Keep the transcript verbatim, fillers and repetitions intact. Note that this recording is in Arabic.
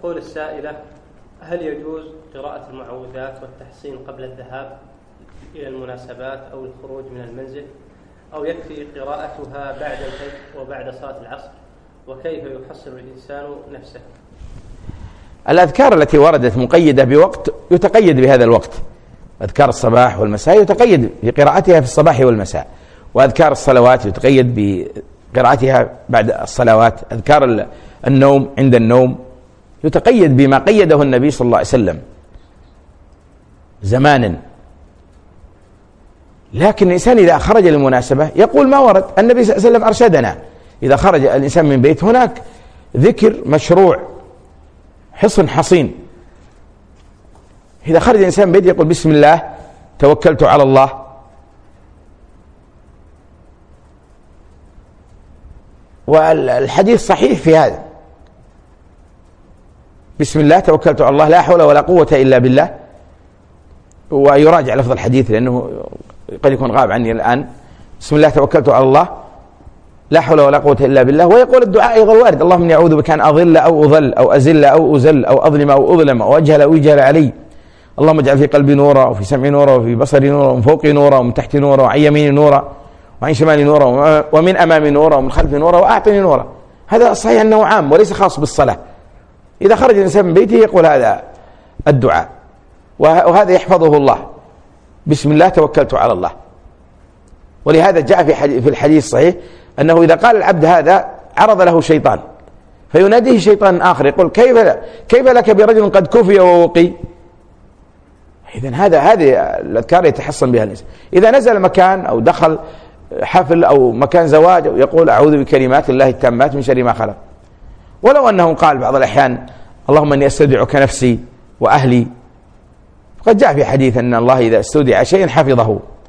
تقول السائلة: هل يجوز قراءة المعوذات والتحصين قبل الذهاب إلى المناسبات أو الخروج من المنزل، أو يكفي قراءتها بعد الفجر وبعد صلاة العصر؟ وكيف يحصن الإنسان نفسه؟ الأذكار التي وردت مقيدة بوقت يتقيد بهذا الوقت. أذكار الصباح والمساء يتقيد بقراءتها في الصباح والمساء، وأذكار الصلوات يتقيد بقراءتها بعد الصلوات، أذكار النوم عند النوم يتقيد بما قيده النبي صلى الله عليه وسلم زمانا. لكن الإنسان إذا خرج للمناسبة يقول ما ورد. النبي صلى الله عليه وسلم أرشدنا إذا خرج الإنسان من بيت هناك ذكر مشروع حصن حصين. إذا خرج الإنسان من بيت يقول بسم الله توكلت على الله، والحديث صحيح في هذا، بسم الله توكلت على الله لا حول ولا قوة إلا بالله. ويراجع لفظ الحديث لأنه قد يكون غاب عني الآن. بسم الله توكلت على الله لا حول ولا قوة إلا بالله. ويقول الدعاء أيضا وارد: اللهم إني أعوذ بك أن أضل أو أضل أو أزل أو أزل أو أظلم أو أظلم أو أجهل أو يجهل علي. اللهم اجعل في قلبي نورا وفي سمعي نورا وفي بصري نورا ومن فوقي نورا ومن تحتي نورا وعن يميني نورا وعن شمالي نورا ومن أمامي نورا ومن خلفي نورا وأعطني نورا. هذا صحيح أنه عام وليس خاص بالصلاة. إذا خرج الإنسان من بيته يقول هذا الدعاء، وهذا يحفظه الله: بسم الله توكلت على الله. ولهذا جاء في الحديث الصحيح أنه إذا قال العبد هذا عرض له شيطان فيناديه شيطان آخر يقول: كيف كيف لك برجل قد كفي ووقي؟ إذن هذا هذه الأذكار يتحصن بها الإنسان. إذا نزل مكان أو دخل حفل أو مكان زواج يقول: أعوذ بكلمات الله التامات من شر ما خلق. ولو أنه قال بعض الأحيان: اللهم إني أستودعك نفسي وأهلي، فقد جاء في حديث أن الله إذا استودع شيئا حفظه.